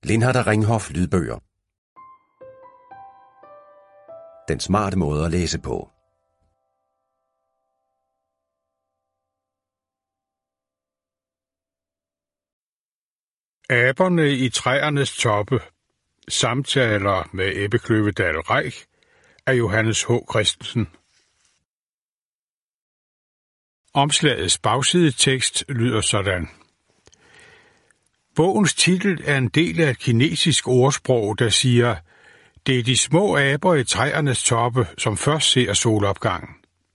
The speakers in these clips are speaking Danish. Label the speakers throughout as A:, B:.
A: Lindhardt Ringhof lydbøger. Den smarte måde at læse på.
B: Aberne i træernes toppe. Samtaler med Ebbe Kløvedal Reich af Johannes H. Christensen. Omslagets bagsidetekst lyder sådan. Bogens titel er en del af et kinesisk ordsprog, der siger, det er de små aber i træernes toppe, som først ser solopgangen.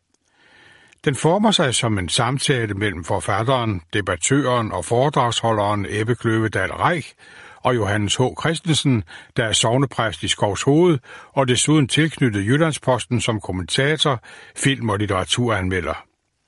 B: Den former sig som en samtale mellem forfatteren, debattøren og foredragsholderen Ebbe Kløvedal Reich og Johannes H. Christensen, der er sognepræst i Skovshoved og desuden tilknyttet Jyllandsposten som kommentator, film- og litteraturanmelder.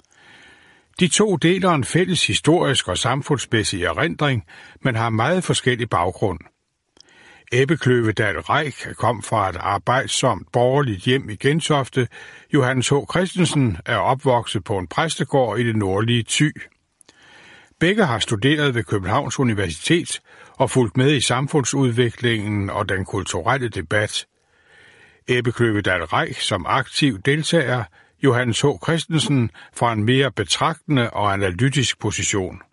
B: De to deler en fælles historisk og samfundsmæssig erindring, men har meget forskellig baggrund. Ebbe Kløvedal Reich kom fra et arbejdsomt borgerligt hjem i Gentofte. Johannes H. Christensen er opvokset på en præstegård i det nordlige Thy. Begge har studeret ved Københavns Universitet og fulgt med i samfundsudviklingen og den kulturelle debat. Ebbe Kløvedal Reich som aktiv deltager, Johannes H. Christensen fra en mere betragtende og analytisk position.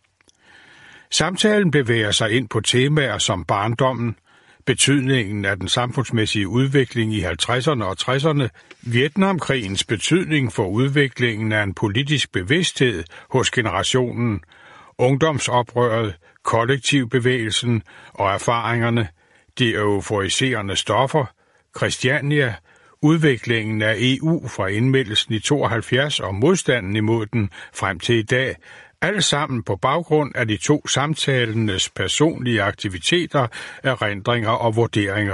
B: Samtalen bevæger sig ind på temaer som barndommen, betydningen af den samfundsmæssige udvikling i 50'erne og 60'erne, Vietnamkrigens betydning for udviklingen af en politisk bevidsthed hos generationen, ungdomsoprøret, kollektivbevægelsen og erfaringerne, de euforiserende stoffer, Christiania, udviklingen af EU fra indmeldelsen i 72 og modstanden imod den frem til i dag, alt sammen på baggrund af de to samtalenes personlige aktiviteter, erindringer og vurderinger.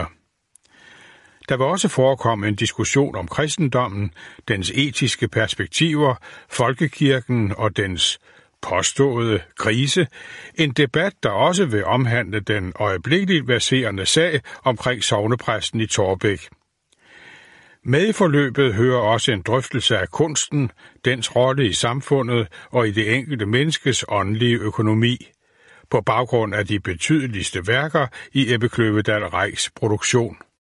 B: Der vil også forekomme en diskussion om kristendommen, dens etiske perspektiver, folkekirken og dens påståede krise, en debat, der også vil omhandle den øjeblikkeligt verserende sag omkring sognepræsten i Torbæk. Med i forløbet hører også en drøftelse af kunsten, dens rolle i samfundet og i det enkelte menneskes åndelige økonomi, på baggrund af de betydeligste værker i Ebbe Kløvedal Reichs produktion.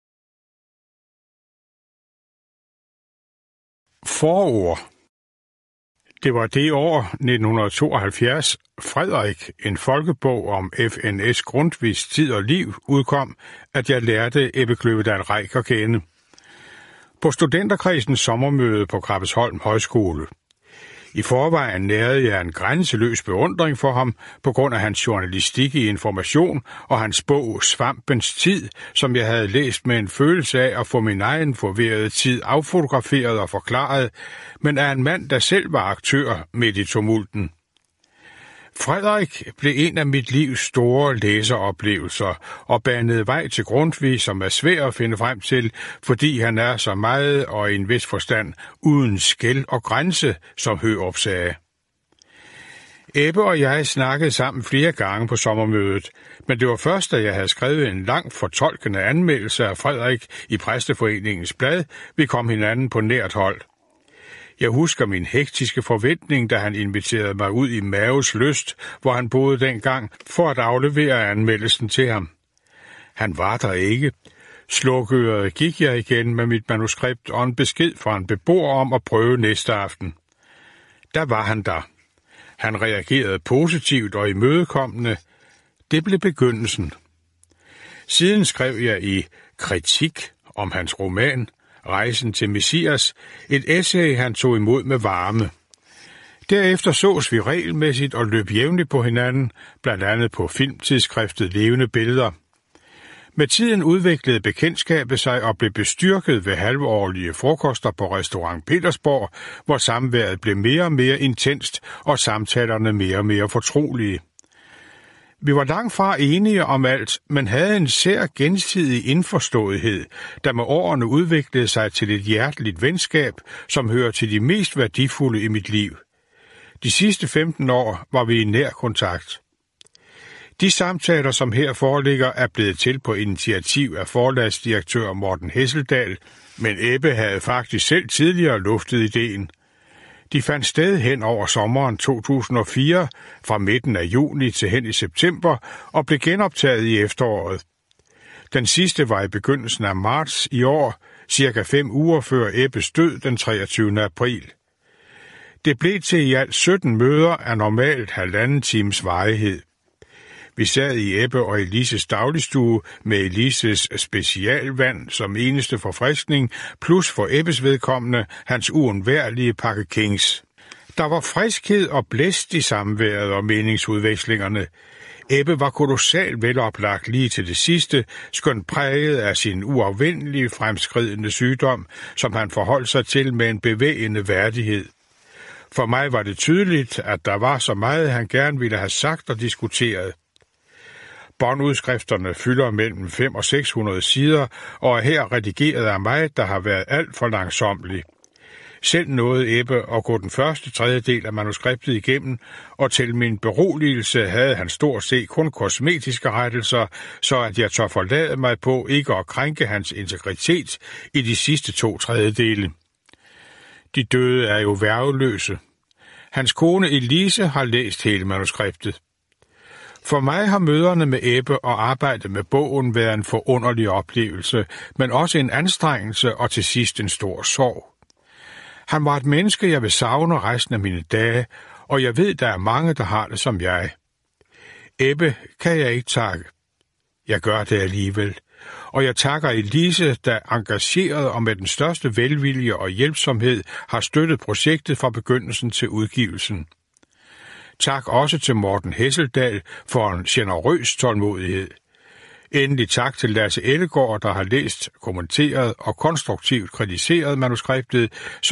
B: Forord. Det var det år 1972, Frederik, en folkebog om FNS Grundtvigs tid og liv, udkom, at jeg lærte Ebbe Kløvedal Reich at kende. På studenterkredsens sommermøde på Krabbesholm Højskole. I forvejen nærede jeg en grænseløs beundring for ham på grund af hans journalistik i Information og hans bog Svampens Tid, som jeg havde læst med en følelse af at få min egen forvirrede tid affotograferet og forklaret, men af en mand, der selv var aktør midt i tumulten. Frederik blev en af mit livs store læseroplevelser og banede vej til Grundtvig, som er svær at finde frem til, fordi han er så meget og i en vis forstand uden skel og grænse, som Hørup sagde. Ebbe og jeg snakkede sammen flere gange på sommermødet, men det var først, da jeg havde skrevet en lang fortolkende anmeldelse af Frederik i Præsteforeningens blad, vi kom hinanden på nært hold. Jeg husker min hektiske forventning, da han inviterede mig ud i Maves Lyst, hvor han boede dengang, for at aflevere anmeldelsen til ham. Han var der ikke. Slukøret gik jeg igen med mit manuskript og en besked fra en beboer om at prøve næste aften. Der var han der. Han reagerede positivt og imødekommende. Det blev begyndelsen. Siden skrev jeg i Kritik om hans roman, Rejsen til Messias, et essay, han tog imod med varme. Derefter sås vi regelmæssigt og løb jævnligt på hinanden, blandt andet på filmtidsskriftet Levende Billeder. Med tiden udviklede bekendtskabet sig og blev bestyrket ved halvårlige frokoster på Restaurant Petersborg, hvor samværet blev mere og mere intenst og samtalerne mere og mere fortrolige. Vi var langt fra enige om alt, men havde en sær gensidig indforståethed, der med årene udviklede sig til et hjerteligt venskab, som hører til de mest værdifulde i mit liv. De sidste 15 år var vi i nær kontakt. De samtaler, som her foreligger, er blevet til på initiativ af forlagsdirektør Morten Hesseldal, men Ebbe havde faktisk selv tidligere luftet ideen. De fandt sted hen over sommeren 2004, fra midten af juni til hen i september, og blev genoptaget i efteråret. Den sidste var i begyndelsen af marts i år, cirka 5 uger før Ebbes død den 23. april. Det blev til i alt 17 møder af normalt 1,5 times varighed. Vi sad i Ebbe og Elises dagligstue med Elises specialvand som eneste forfriskning, plus for Ebbes vedkommende hans uundværlige pakke Kings. Der var friskhed og blæst i samværet og meningsudvekslingerne. Ebbe var kolossalt veloplagt lige til det sidste, skønt præget af sin uafvendelige fremskridende sygdom, som han forholdt sig til med en bevægende værdighed. For mig var det tydeligt, at der var så meget, han gerne ville have sagt og diskuteret. Båndudskrifterne fylder mellem 500 og 600 sider, og er her redigeret af mig, der har været alt for langsomlig. Selv nåede Ebbe at gå den første tredjedel af manuskriptet igennem, og til min beroligelse havde han stort set kun kosmetiske rettelser, så at jeg tør forlade mig på ikke at krænke hans integritet i de sidste 2/3. De døde er jo værgeløse. Hans kone Elise har læst hele manuskriptet. For mig har møderne med Ebbe og arbejdet med bogen været en forunderlig oplevelse, men også en anstrengelse og til sidst en stor sorg. Han var et menneske, jeg vil savne resten af mine dage, og jeg ved, der er mange, der har det som jeg. Ebbe kan jeg ikke takke. Jeg gør det alligevel. Og jeg takker Elise, der engageret og med den største velvilje og hjælpsomhed har støttet projektet fra begyndelsen til udgivelsen. Tak også til Morten Hesseldal for en generøs tålmodighed. Endelig tak til Lasse Ellegaard, der har læst, kommenteret og konstruktivt kritiseret manuskriptet,